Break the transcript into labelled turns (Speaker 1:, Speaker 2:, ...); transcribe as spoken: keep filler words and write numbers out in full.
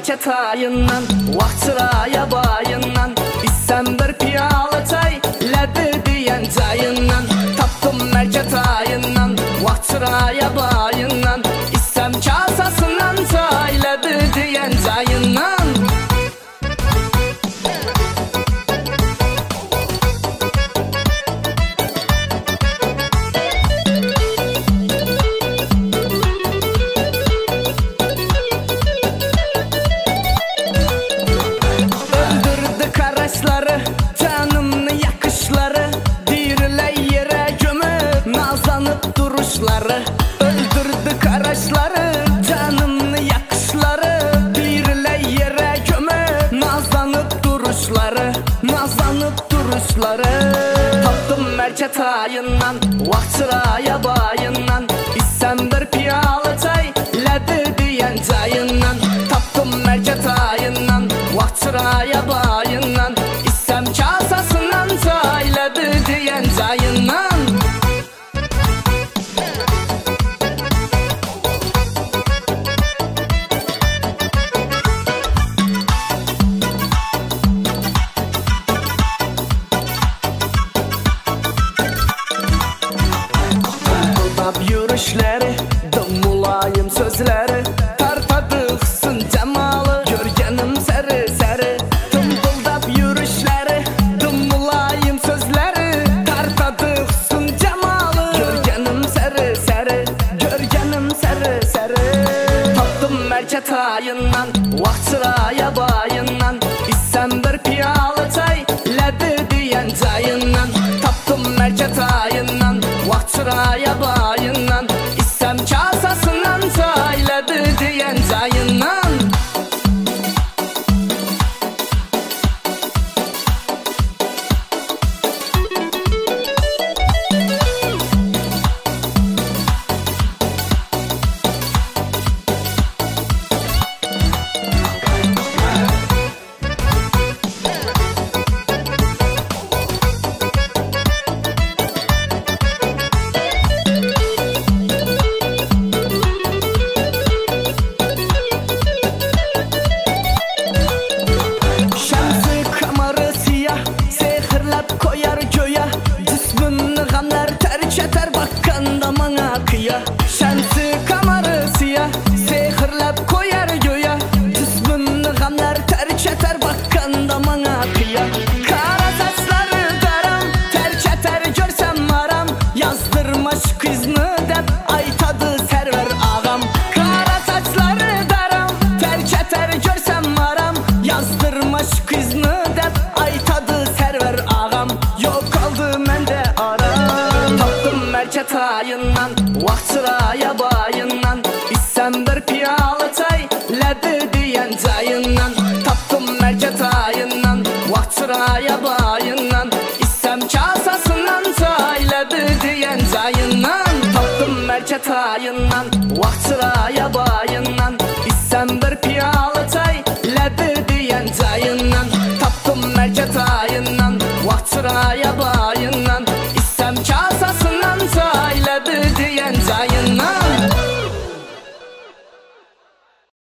Speaker 1: mərkə tayından, vaxt çıraya bayından, İssəm bir piyalı çay, lədi deyən cayından. Tapdım mərkə tayından, vaxt çıraya bayından, İssəm kasasından çay, lədi deyən cayından. Canımlı yakışları, dirilə yerə gömüb nazlanıb duruşları. Öldürdü qaraşları, canımlı yakışları, dirilə yerə gömüb nazlanıb duruşları, nazlanıb duruşları. Tapdım mərkə tayından, vaxt çıraya bayından, İssəm bir piyalı çay, lədi deyən cayından. Tapdım mərkə tayından, vaxt çıraya bayından, İssəm kasasından çay, lədi deyən cayından. Bab yürüşləri, dım mulayim sözləri, tartadıqsın cəmalı, görgənim səri səri. Tımbıldab yürüşləri, dım mulayim sözləri, tartadıqsın cəmalı, görgənim səri səri, görgənim səri səri. Tapdım mərkə tayından, vaxt çıraya bayından, İssəm bir piyalı çay, lədi deyən cayından. Tapdım mərkə tayından, vaxt çıraya bayından, İssəm kasasından çay, lədi deyən cayından. Koyar göyə, cismini qəmlər tərk etər, baxqanda mənə qıya. Şəmsi qamarı siyah, sehirləb koyar göyə, cismini qəmlər tərk etər, baxqanda mənə qıya. Qara saçları daram, tərk etər görsəm maram, yazdırma şu qızını dəb, aytadı sərvər ağam. Qara saçları daram, tərk etər görsəm maram, yazdırma şu qızını dəb, aytadı sərvər ağam. Yok kaldı məndə aram. Tapdım mərkə tayından, vaxt çıraya bayından, İssəm bir piyalı çay, lədi deyən cayından. Tapdım mərkə tayından, vaxt çıraya bayından, İssəm kasasından çay, lədi deyən cayından. Tapdım mərkə tayından, vaxt çıraya bayından, İssəm bir piyalı çay, lədi deyən cayından. Tapdım mərkə tayından, vaxt çıraya